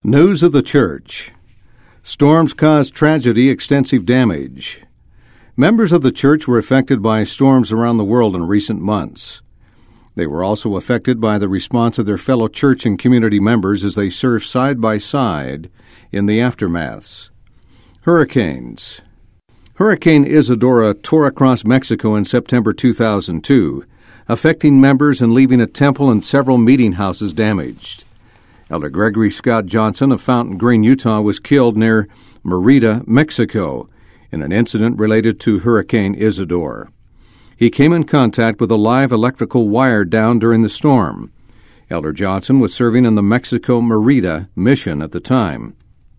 News of the Church. Storms caused tragedy, extensive damage. Members of the church were affected by storms around the world in recent months. They were also affected by the response of their fellow church and community members as they served side by side in the aftermaths. Hurricanes. Hurricane Isadora tore across Mexico in September 2002, affecting members and leaving a temple and several meeting houses damaged. Elder Gregory Scott Johnson of Fountain Green, Utah, was killed near Merida, Mexico, in an incident related to Hurricane Isadora. He came in contact with a live electrical wire down during the storm. Elder Johnson was serving in the Mexico Merida mission at the time.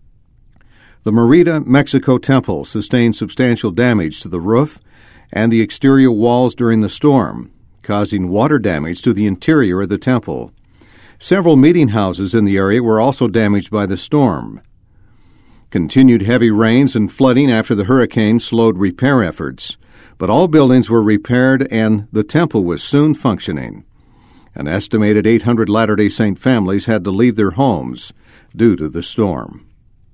The Merida, Mexico temple sustained substantial damage to the roof and the exterior walls during the storm, causing water damage to the interior of the temple. Several meeting houses in the area were also damaged by the storm. Continued heavy rains and flooding after the hurricane slowed repair efforts, but all buildings were repaired and the temple was soon functioning. An estimated 800 Latter-day Saint families had to leave their homes due to the storm.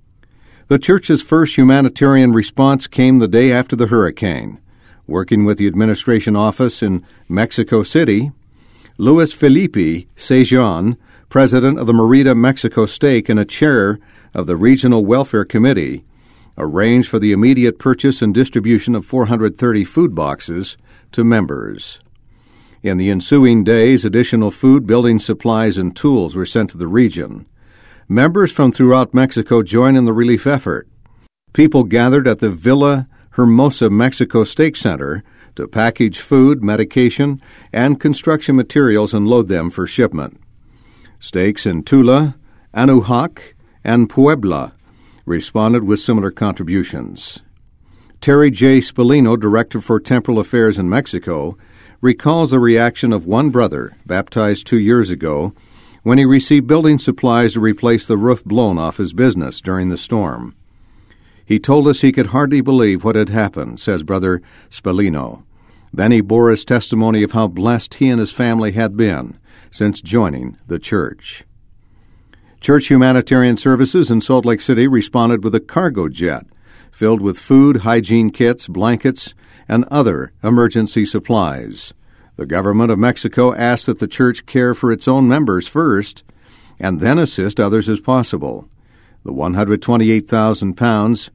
The church's first humanitarian response came the day after the hurricane. Working with the administration office in Mexico City, Luis Felipe Sejan, president of the Merida Mexico Stake and a chair of the Regional Welfare Committee, arranged for the immediate purchase and distribution of 430 food boxes to members. In the ensuing days, additional food, building supplies, and tools were sent to the region. Members from throughout Mexico joined in the relief effort. People gathered at the Villa Hermosa Mexico Stake Center to package food, medication, and construction materials and load them for shipment. Stakes in Tula, Anuhak, and Puebla responded with similar contributions. Terry J. Spallino, Director for Temporal Affairs in Mexico, recalls the reaction of one brother, baptized 2 years ago, when he received building supplies to replace the roof blown off his business during the storm. He told us he could hardly believe what had happened, says Brother Spallino. Then he bore his testimony of how blessed he and his family had been since joining the church. Church Humanitarian Services in Salt Lake City responded with a cargo jet filled with food, hygiene kits, blankets, and other emergency supplies. The government of Mexico asked that the church care for its own members first and then assist others as possible. The 128,000 pounds,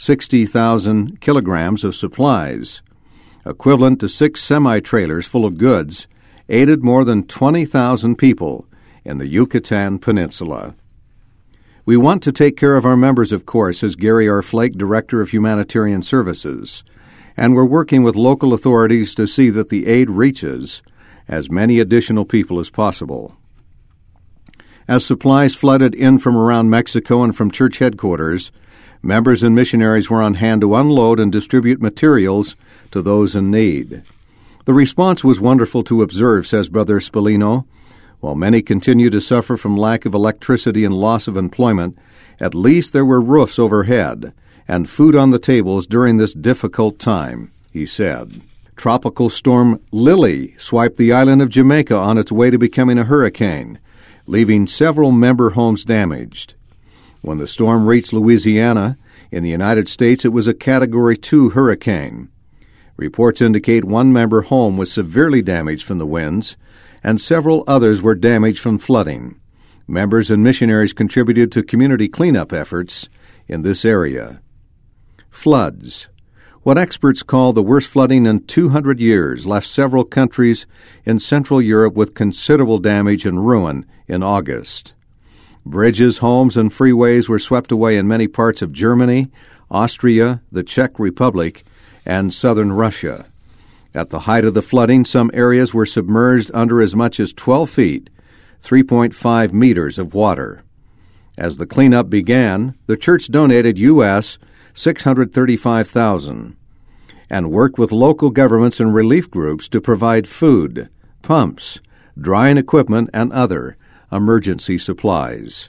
60,000 kilograms of supplies, equivalent to 6 semi-trailers full of goods, aided more than 20,000 people in the Yucatan Peninsula. We want to take care of our members, of course, says Gary R. Flake, Director of Humanitarian Services, and we're working with local authorities to see that the aid reaches as many additional people as possible. As supplies flooded in from around Mexico and from church headquarters, members and missionaries were on hand to unload and distribute materials to those in need. The response was wonderful to observe, says Brother Spallino. While many continue to suffer from lack of electricity and loss of employment, at least there were roofs overhead and food on the tables during this difficult time, he said. Tropical storm Lily swiped the island of Jamaica on its way to becoming a hurricane, leaving several member homes damaged. When the storm reached Louisiana, in the United States, it was a Category 2 hurricane. Reports indicate one member home was severely damaged from the winds, and several others were damaged from flooding. Members and missionaries contributed to community cleanup efforts in this area. Floods. What experts call the worst flooding in 200 years left several countries in Central Europe with considerable damage and ruin in August. Bridges, homes, and freeways were swept away in many parts of Germany, Austria, the Czech Republic, and southern Russia. At the height of the flooding, some areas were submerged under as much as 12 feet, 3.5 meters of water. As the cleanup began, the church donated U.S. $635,000 and worked with local governments and relief groups to provide food, pumps, drying equipment, and other emergency supplies.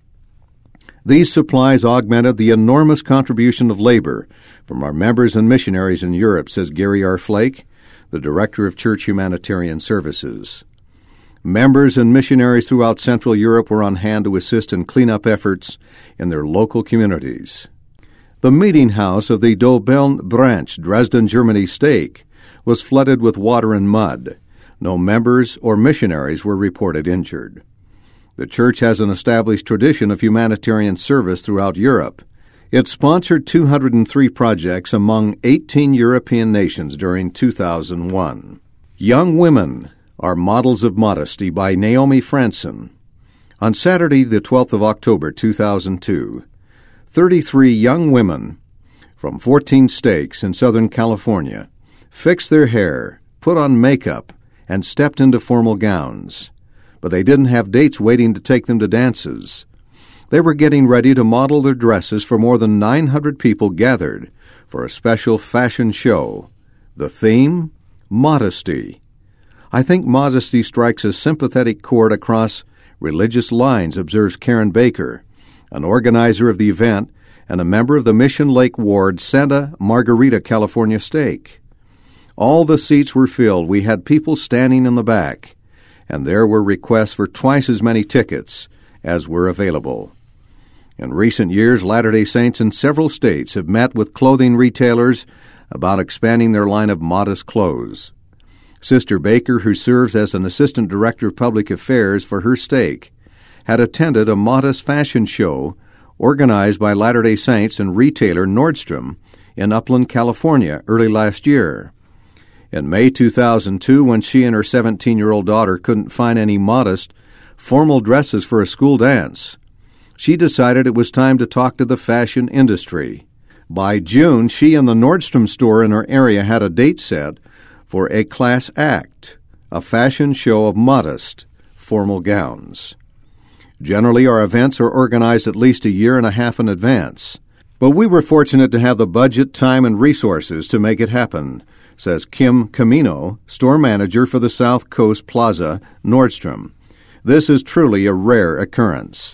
These supplies augmented the enormous contribution of labor from our members and missionaries in Europe, says Gary R. Flake, the Director of Church Humanitarian Services. Members and missionaries throughout Central Europe were on hand to assist in cleanup efforts in their local communities. The meeting house of the Dobeln branch, Dresden, Germany stake was flooded with water and mud. No members or missionaries were reported injured. The church has an established tradition of humanitarian service throughout Europe. It sponsored 203 projects among 18 European nations during 2001. Young Women are Models of Modesty by Naomi Franson. On Saturday, the 12th of October, 2002, 33 young women from 14 stakes in Southern California fixed their hair, put on makeup, and stepped into formal gowns. But they didn't have dates waiting to take them to dances. They were getting ready to model their dresses for more than 900 people gathered for a special fashion show. The theme? Modesty. I think modesty strikes a sympathetic chord across religious lines, observes Karen Baker, an organizer of the event and a member of the Mission Lake Ward Santa Margarita, California stake. All the seats were filled. We had people standing in the back, and there were requests for twice as many tickets as were available. In recent years, Latter-day Saints in several states have met with clothing retailers about expanding their line of modest clothes. Sister Baker, who serves as an Assistant Director of Public Affairs for her stake, had attended a modest fashion show organized by Latter-day Saints and retailer Nordstrom in Upland, California, early last year. In May 2002, when she and her 17-year-old daughter couldn't find any modest, formal dresses for a school dance, she decided it was time to talk to the fashion industry. By June, she and the Nordstrom store in her area had a date set for a class act, a fashion show of modest, formal gowns. Generally, our events are organized at least a year and a half in advance, but we were fortunate to have the budget, time, and resources to make it happen, says Kim Camino, store manager for the South Coast Plaza, Nordstrom. This is truly a rare occurrence.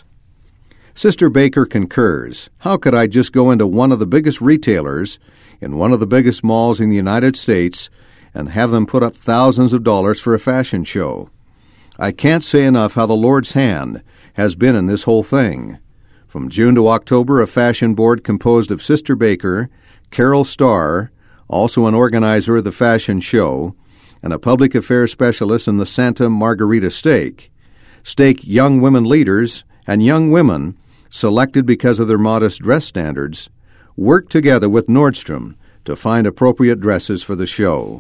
Sister Baker concurs. How could I just go into one of the biggest retailers in one of the biggest malls in the United States and have them put up thousands of dollars for a fashion show? I can't say enough how the Lord's hand has been in this whole thing. From June to October, a fashion board composed of Sister Baker, Carol Starr, also an organizer of the fashion show, and a public affairs specialist in the Santa Margarita stake, young women leaders and young women selected because of their modest dress standards, worked together with Nordstrom to find appropriate dresses for the show.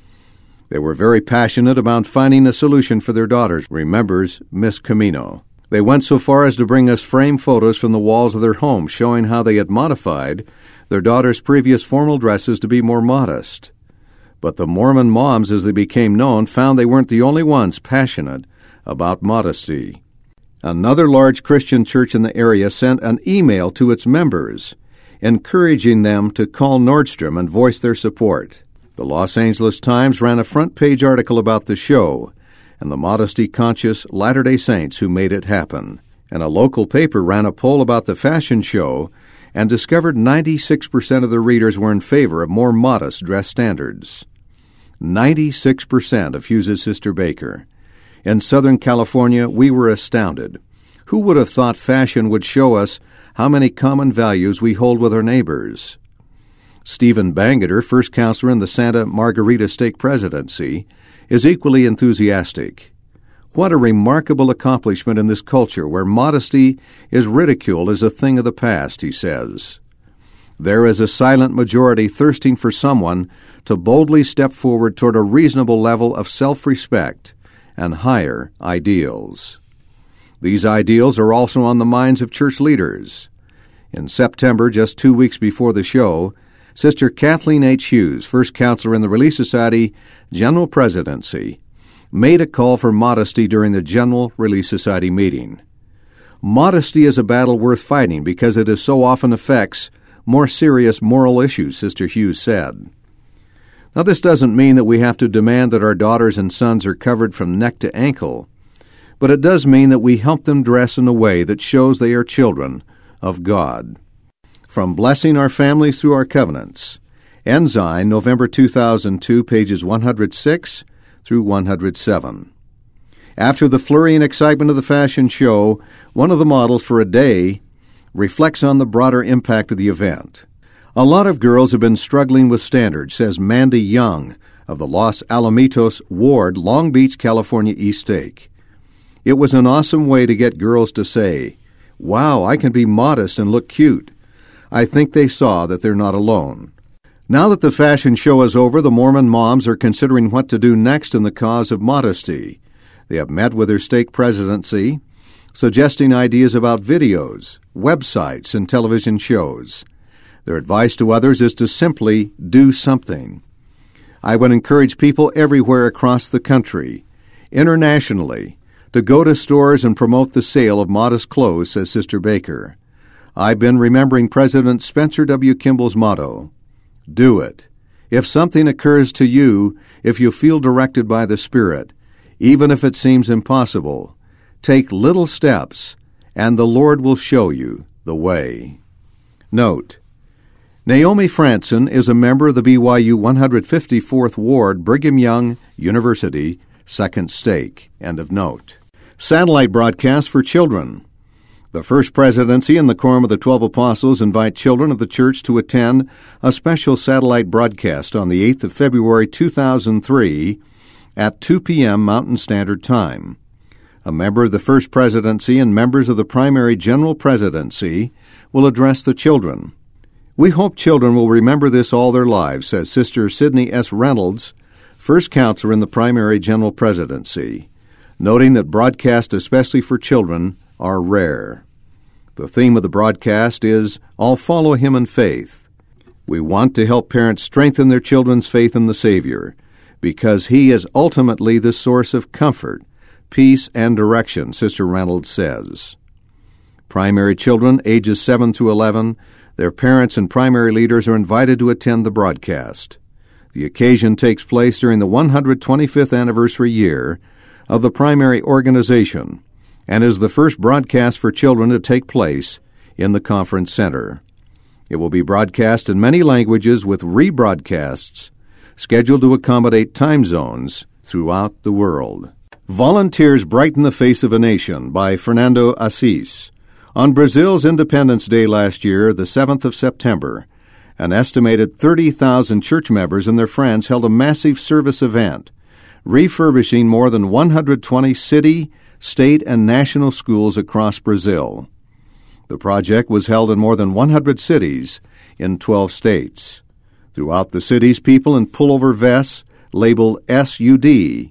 They were very passionate about finding a solution for their daughters, remembers Miss Camino. They went so far as to bring us framed photos from the walls of their home showing how they had modified their daughters' previous formal dresses to be more modest. But the Mormon moms, as they became known, found they weren't the only ones passionate about modesty. Another large Christian church in the area sent an email to its members, encouraging them to call Nordstrom and voice their support. The Los Angeles Times ran a front-page article about the show and the modesty-conscious Latter-day Saints who made it happen. And a local paper ran a poll about the fashion show and discovered 96% of the readers were in favor of more modest dress standards. 96%, accuses Sister Baker. In Southern California, we were astounded. Who would have thought fashion would show us how many common values we hold with our neighbors? Stephen Bangeter, first counselor in the Santa Margarita Stake Presidency, is equally enthusiastic. What a remarkable accomplishment in this culture where modesty is ridiculed as a thing of the past, he says. There is a silent majority thirsting for someone to boldly step forward toward a reasonable level of self-respect and higher ideals. These ideals are also on the minds of church leaders. In September, just 2 weeks before the show, Sister Kathleen H. Hughes, first counselor in the Relief Society General Presidency, made a call for modesty during the General Relief Society meeting. Modesty is a battle worth fighting because it so often affects more serious moral issues, Sister Hughes said. Now, this doesn't mean that we have to demand that our daughters and sons are covered from neck to ankle, but it does mean that we help them dress in a way that shows they are children of God. From Blessing Our Families Through Our Covenants, Ensign, November 2002, pages 106 through 107. After the flurry and excitement of the fashion show, one of the models for a day reflects on the broader impact of the event. A lot of girls have been struggling with standards, says Mandy Young of the Los Alamitos Ward, Long Beach, California East Stake. It was an awesome way to get girls to say, "Wow, I can be modest and look cute." I think they saw that they're not alone. Now that the fashion show is over, the Mormon moms are considering what to do next in the cause of modesty. They have met with their stake presidency, suggesting ideas about videos, websites, and television shows. Their advice to others is to simply do something. I would encourage people everywhere across the country, internationally, to go to stores and promote the sale of modest clothes, says Sister Baker. I've been remembering President Spencer W. Kimball's motto, "Do it. If something occurs to you, if you feel directed by the Spirit, even if it seems impossible, take little steps, and the Lord will show you the way." Note: Naomi Franson is a member of the BYU 154th Ward, Brigham Young University, Second Stake. End of note. Satellite broadcast for children. The First Presidency and the Quorum of the 12 Apostles invite children of the church to attend a special satellite broadcast on the 8th of February 2003 at 2 p.m. Mountain Standard Time. A member of the First Presidency and members of the primary General Presidency will address the children. We hope children will remember this all their lives, says Sister Sidney S. Reynolds, first counselor in the primary General Presidency, noting that broadcasts, especially for children, are rare. The theme of the broadcast is, "I'll follow him in faith." We want to help parents strengthen their children's faith in the Savior, because he is ultimately the source of comfort, peace, and direction, Sister Reynolds says. Primary children, ages 7 through 11, their parents and primary leaders are invited to attend the broadcast. The occasion takes place during the 125th anniversary year of the primary organization and is the first broadcast for children to take place in the conference center. It will be broadcast in many languages with rebroadcasts scheduled to accommodate time zones throughout the world. Volunteers Brighten the Face of a Nation by Fernando Assis. On Brazil's Independence Day last year, the 7th of September, an estimated 30,000 church members and their friends held a massive service event, refurbishing more than 120 city, state, and national schools across Brazil. The project was held in more than 100 cities in 12 states. Throughout the cities, people in pullover vests labeled SUD,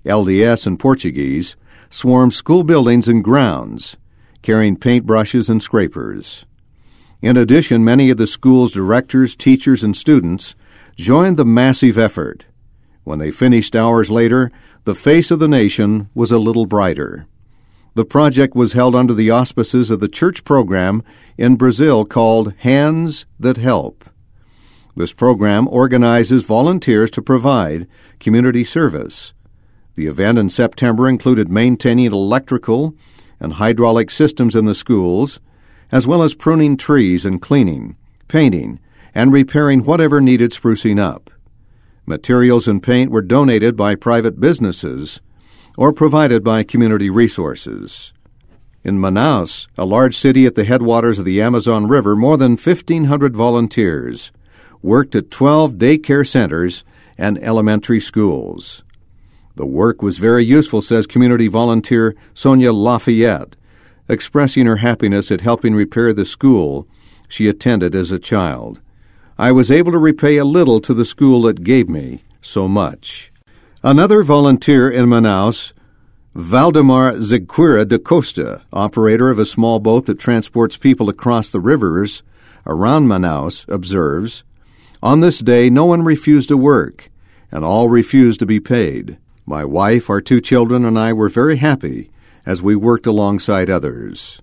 LDS in Portuguese, swarmed school buildings and grounds, carrying paintbrushes and scrapers. In addition, many of the school's directors, teachers, and students joined the massive effort. When they finished hours later, the face of the nation was a little brighter. The project was held under the auspices of the church program in Brazil called Hands That Help. This program organizes volunteers to provide community service. The event in September included maintaining electrical and hydraulic systems in the schools, as well as pruning trees and cleaning, painting, and repairing whatever needed sprucing up. Materials and paint were donated by private businesses or provided by community resources. In Manaus, a large city at the headwaters of the Amazon River, more than 1,500 volunteers worked at 12 daycare centers and elementary schools. The work was very useful, says community volunteer Sonia Lafayette, expressing her happiness at helping repair the school she attended as a child. I was able to repay a little to the school that gave me so much. Another volunteer in Manaus, Valdemar Ziguira da Costa, operator of a small boat that transports people across the rivers around Manaus, observes, "On this day, no one refused to work, and all refused to be paid. My wife, our 2 children, and I were very happy as we worked alongside others."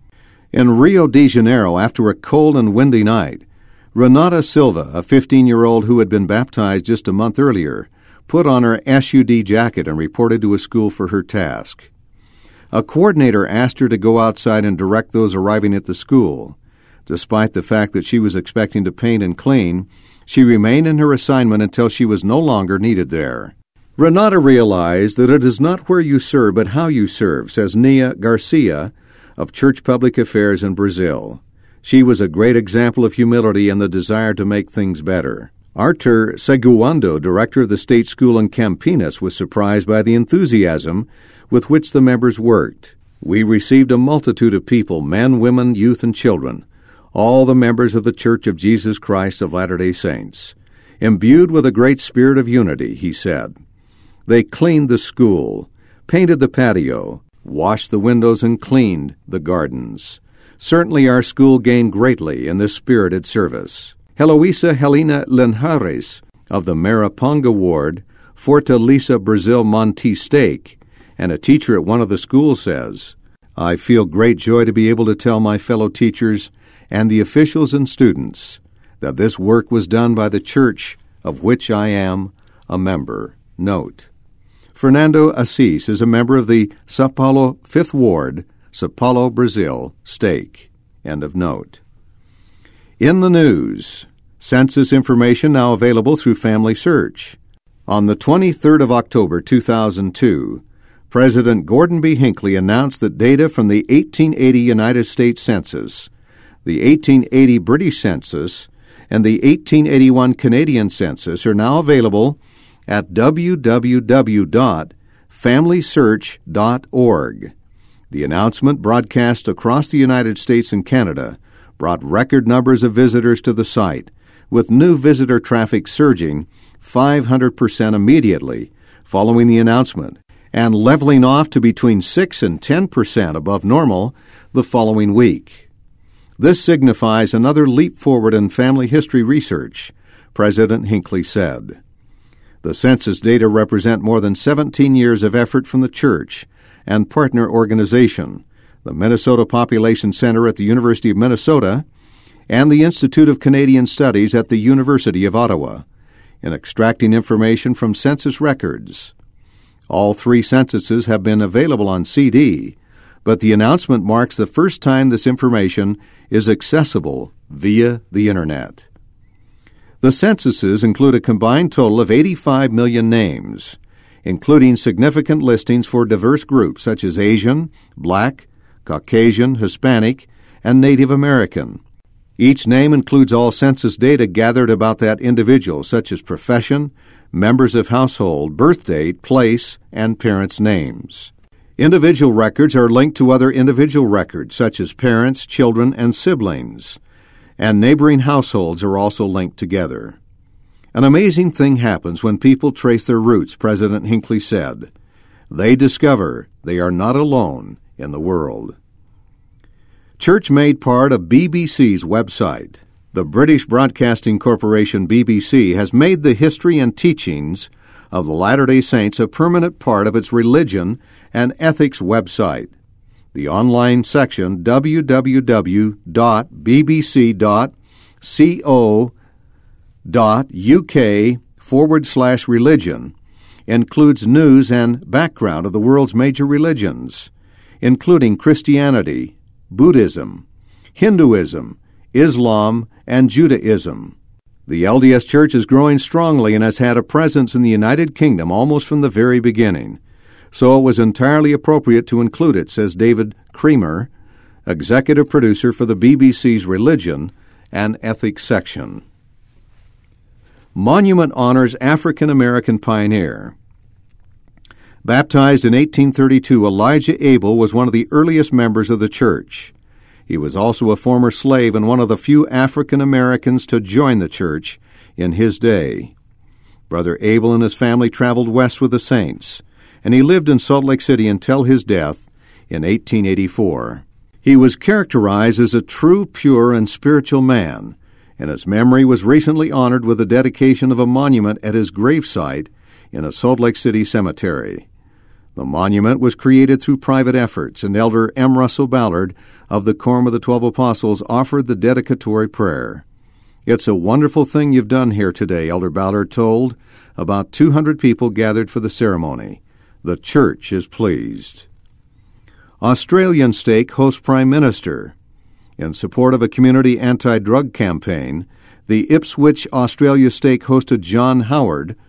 In Rio de Janeiro, after a cold and windy night, Renata Silva, a 15-year-old who had been baptized just a month earlier, put on her SUD jacket and reported to a school for her task. A coordinator asked her to go outside and direct those arriving at the school. Despite the fact that she was expecting to paint and clean, she remained in her assignment until she was no longer needed there. Renata realized that it is not where you serve but how you serve, says Nia Garcia of Church Public Affairs in Brazil. She was a great example of humility and the desire to make things better. Arthur Segundo, director of the state school in Campinas, was surprised by the enthusiasm with which the members worked. We received a multitude of people, men, women, youth, and children, all the members of the Church of Jesus Christ of Latter-day Saints, imbued with a great spirit of unity, he said. They cleaned the school, painted the patio, washed the windows, and cleaned the gardens. Certainly our school gained greatly in this spirited service. Heloisa Helena Linhares of the Maraponga Ward, Fortaleza, Brazil Monte Stake, and a teacher at one of the schools says, I feel great joy to be able to tell my fellow teachers and the officials and students that this work was done by the church of which I am a member. Note: Fernando Assis is a member of the Sao Paulo 5th Ward, Sao Paulo, Brazil, Stake. End of note. In the news, census information now available through Family Search. On the 23rd of October, 2002, President Gordon B. Hinckley announced that data from the 1880 United States Census, the 1880 British Census, and the 1881 Canadian Census are now available at www.familysearch.org. The announcement, broadcast across the United States and Canada, brought record numbers of visitors to the site, with new visitor traffic surging 500% immediately following the announcement, and leveling off to between 6 and 10% above normal the following week. This signifies another leap forward in family history research, President Hinckley said. The census data represent more than 17 years of effort from the church and partner organization, the Minnesota Population Center at the University of Minnesota, and the Institute of Canadian Studies at the University of Ottawa, in extracting information from census records. All three censuses have been available on CD, but the announcement marks the first time this information is accessible via the Internet. The censuses include a combined total of 85 million names, including significant listings for diverse groups such as Asian, Black, Caucasian, Hispanic, and Native American. Each name includes all census data gathered about that individual, such as profession, members of household, birth date, place, and parents' names. Individual records are linked to other individual records, such as parents, children, and siblings, and neighboring households are also linked together. An amazing thing happens when people trace their roots, President Hinckley said. They discover they are not alone in the world. Church made part of BBC's website. The British Broadcasting Corporation BBC has made the history and teachings of the Latter-day Saints a permanent part of its religion and ethics website. The online section, www.bbc.co.uk/religion, includes news and background of the world's major religions, including Christianity, Buddhism, Hinduism, Islam, and Judaism. The LDS Church is growing strongly and has had a presence in the United Kingdom almost from the very beginning, so it was entirely appropriate to include it, says David Creamer, executive producer for the BBC's Religion and Ethics section. Monument honors African American pioneer. Baptized in 1832, Elijah Abel was one of the earliest members of the church. He was also a former slave and one of the few African Americans to join the church in his day. Brother Abel and his family traveled west with the saints, and he lived in Salt Lake City until his death in 1884. He was characterized as a true, pure, and spiritual man, and his memory was recently honored with the dedication of a monument at his gravesite in a Salt Lake City cemetery. The monument was created through private efforts, and Elder M. Russell Ballard of the Quorum of the 12 Apostles offered the dedicatory prayer. It's a wonderful thing you've done here today, Elder Ballard told. About 200 people gathered for the ceremony. The church is pleased. Australian Stake hosts Prime Minister. In support of a community anti-drug campaign, the Ipswich, Australia Stake hosted John Howard,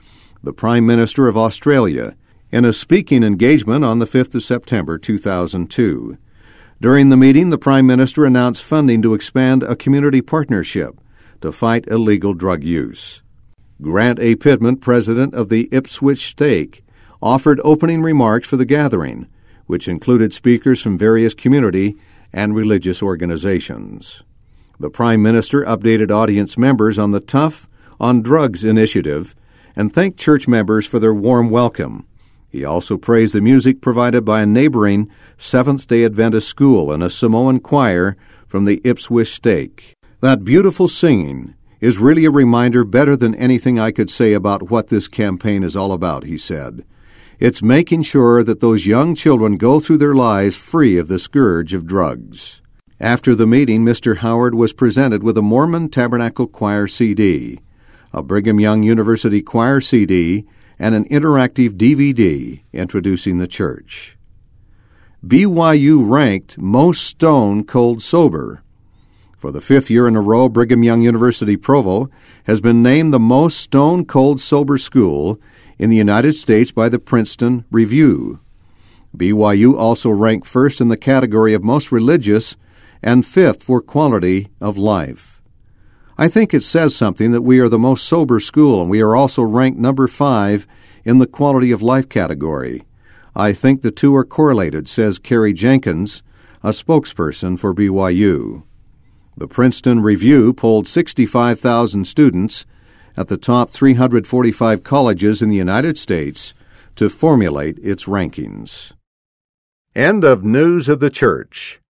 the Prime Minister of Australia, in a speaking engagement on the 5th of September 2002. During the meeting, the Prime Minister announced funding to expand a community partnership to fight illegal drug use. Grant A. Pittman, president of the Ipswich Stake, offered opening remarks for the gathering, which included speakers from various community and religious organizations. The Prime Minister updated audience members on the Tough on Drugs initiative and thanked church members for their warm welcome. He also praised the music provided by a neighboring Seventh-day Adventist school and a Samoan choir from the Ipswich Stake. That beautiful singing is really a reminder better than anything I could say about what this campaign is all about, he said. It's making sure that those young children go through their lives free of the scourge of drugs. After the meeting, Mr. Howard was presented with a Mormon Tabernacle Choir CD, a Brigham Young University Choir CD, and an interactive DVD introducing the church. BYU ranked most stone cold sober. For the 5th year in a row, Brigham Young University Provo has been named the most stone cold sober school in the United States by the Princeton Review. BYU also ranked first in the category of most religious and 5th for quality of life. I think it says something that we are the most sober school, and we are also ranked number 5 in the quality of life category. I think the two are correlated, says Carrie Jenkins, a spokesperson for BYU. The Princeton Review polled 65,000 students at the top 345 colleges in the United States to formulate its rankings. End of News of the Church.